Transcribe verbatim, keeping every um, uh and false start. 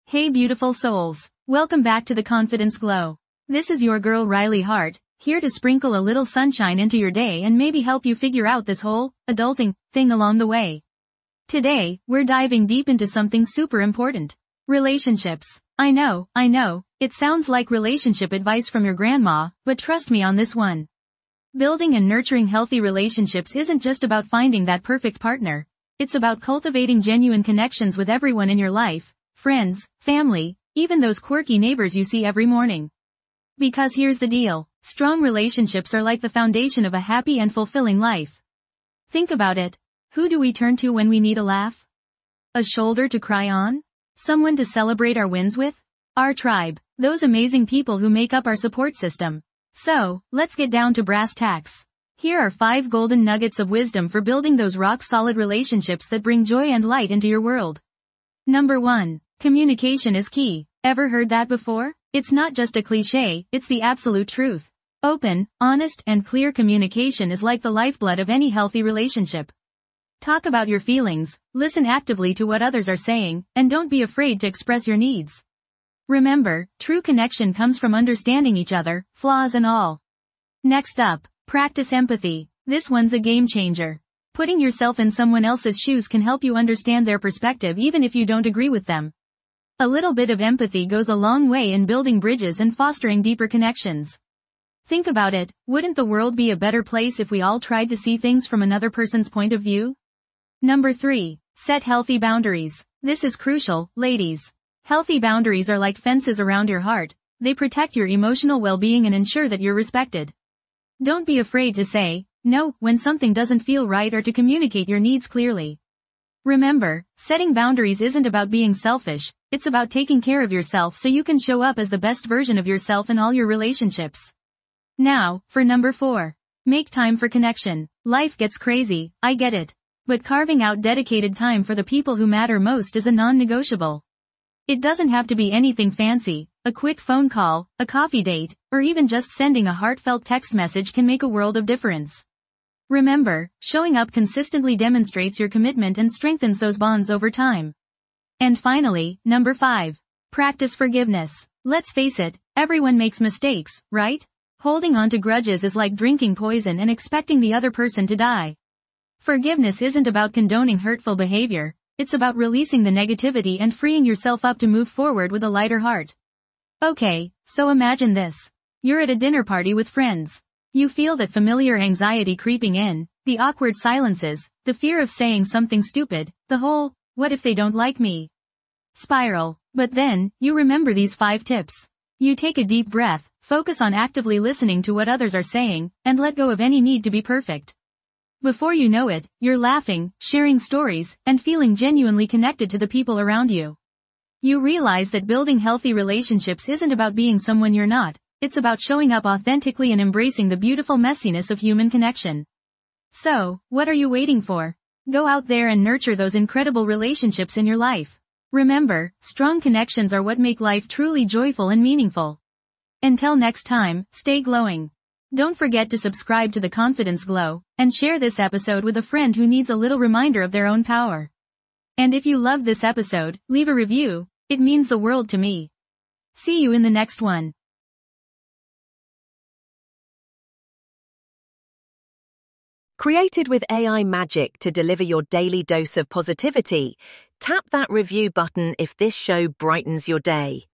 Hey beautiful souls, welcome back to the Confidence Glow. This is your girl Riley Hart, here to sprinkle a little sunshine into your day and maybe help you figure out this whole adulting thing along the way. Today, we're diving deep into something super important. Relationships. I know, I know, it sounds like relationship advice from your grandma, but trust me on this one. Building and nurturing healthy relationships isn't just about finding that perfect partner. It's about cultivating genuine connections with everyone in your life. Friends, family, even those quirky neighbors you see every morning. Because here's the deal, strong relationships are like the foundation of a happy and fulfilling life. Think about it. Who do we turn to when we need a laugh? A shoulder to cry on? Someone to celebrate our wins with? Our tribe, those amazing people who make up our support system. So, let's get down to brass tacks. Here are five golden nuggets of wisdom for building those rock-solid relationships that bring joy and light into your world. Number one. Communication is key. Ever heard that before? It's not just a cliche, it's the absolute truth. Open, honest, and clear communication is like the lifeblood of any healthy relationship. Talk about your feelings, listen actively to what others are saying, and don't be afraid to express your needs. Remember, true connection comes from understanding each other, flaws and all. Next up, practice empathy. This one's a game changer. Putting yourself in someone else's shoes can help you understand their perspective even if you don't agree with them. A little bit of empathy goes a long way in building bridges and fostering deeper connections. Think about it, wouldn't the world be a better place if we all tried to see things from another person's point of view? Number three. Set healthy boundaries. This is crucial, ladies. Healthy boundaries are like fences around your heart. They protect your emotional well-being and ensure that you're respected. Don't be afraid to say no when something doesn't feel right or to communicate your needs clearly. Remember, setting boundaries isn't about being selfish, it's about taking care of yourself so you can show up as the best version of yourself in all your relationships. Now, for number four. Make time for connection. Life gets crazy, I get it. But carving out dedicated time for the people who matter most is a non-negotiable. It doesn't have to be anything fancy. A quick phone call, a coffee date, or even just sending a heartfelt text message can make a world of difference. Remember, showing up consistently demonstrates your commitment and strengthens those bonds over time. And finally, number five. Practice forgiveness. Let's face it, everyone makes mistakes, right? Holding on to grudges is like drinking poison and expecting the other person to die. Forgiveness isn't about condoning hurtful behavior, it's about releasing the negativity and freeing yourself up to move forward with a lighter heart. Okay, so imagine this. You're at a dinner party with friends. You feel that familiar anxiety creeping in, the awkward silences, the fear of saying something stupid, the whole, what if they don't like me? Spiral. But then, you remember these five tips. You take a deep breath, focus on actively listening to what others are saying, and let go of any need to be perfect. Before you know it, you're laughing, sharing stories, and feeling genuinely connected to the people around you. You realize that building healthy relationships isn't about being someone you're not. It's about showing up authentically and embracing the beautiful messiness of human connection. So, what are you waiting for? Go out there and nurture those incredible relationships in your life. Remember, strong connections are what make life truly joyful and meaningful. Until next time, stay glowing. Don't forget to subscribe to the Confidence Glow, and share this episode with a friend who needs a little reminder of their own power. And if you loved this episode, leave a review, it means the world to me. See you in the next one. Created with A I magic to deliver your daily dose of positivity, tap that review button if this show brightens your day.